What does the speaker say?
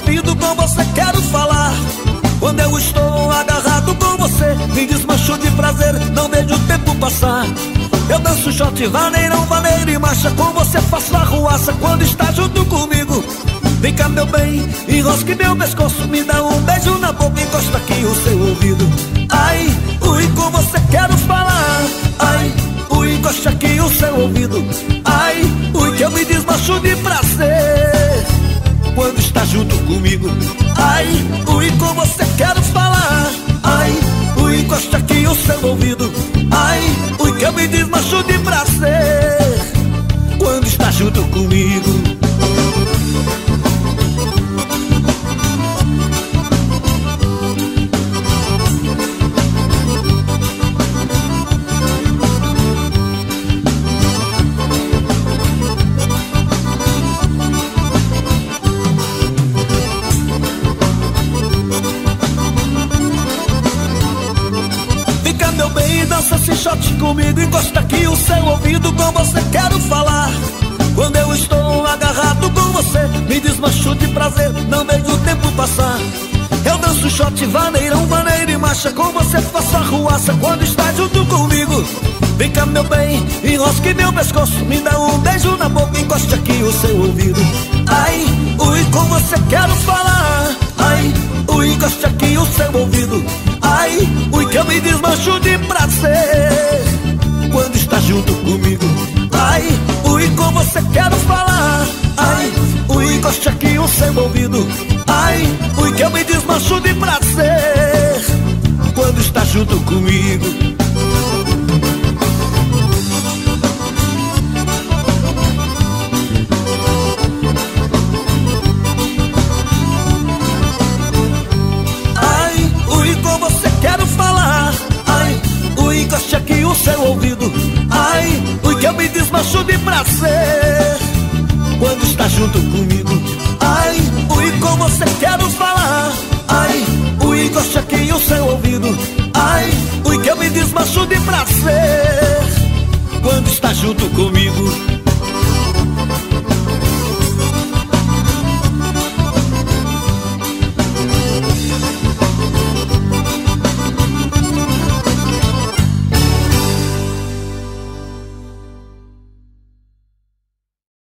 ouvido, com você quero falar. Quando eu estou agarrado com você, me desmancho de prazer, não vejo o tempo passar. Eu danço shot, vaneirão, vaneiro e marcha, com você faço arruaça quando está junto comigo. Vem cá meu bem, enrosque meu pescoço, me dá um beijo na boca, encosta aqui o seu ouvido. Ai, ui, com você quero falar. Ai, ui, encosta aqui o seu ouvido. Ai, ui, que eu me desmancho de prazer quando está junto comigo. Ai, ui, com você quero falar. Ai, ui, encosta aqui o seu ouvido. Ai, ui, que eu me desmancho de prazer quando está junto comigo. Meu bem, dança esse shot comigo, encosta aqui o seu ouvido, com você quero falar. Quando eu estou agarrado com você, me desmancho de prazer, não vejo o tempo passar. Eu danço shot, vaneirão, vaneiro e marcha, com você faço arruaça quando está junto comigo. Vem cá meu bem, enrosque meu pescoço, me dá um beijo na boca, encoste aqui o seu ouvido. Ai, ui, com você quero falar. Ai, ui, encoste aqui o seu ouvido. Ai, ui, que eu me desmancho de prazer quando está junto comigo. Ai, ui, com você quero falar. Ai, ui, encoste aqui o seu ouvido. Ai, ui, que eu me desmancho de prazer quando está junto comigo. Encoste aqui o seu ouvido. Ai, ui, que eu me desmancho de prazer quando está junto comigo. Ai, ui, com você quero falar. Ai, ui, encoste aqui o seu ouvido. Ai, ui, que eu me desmancho de prazer quando está junto comigo.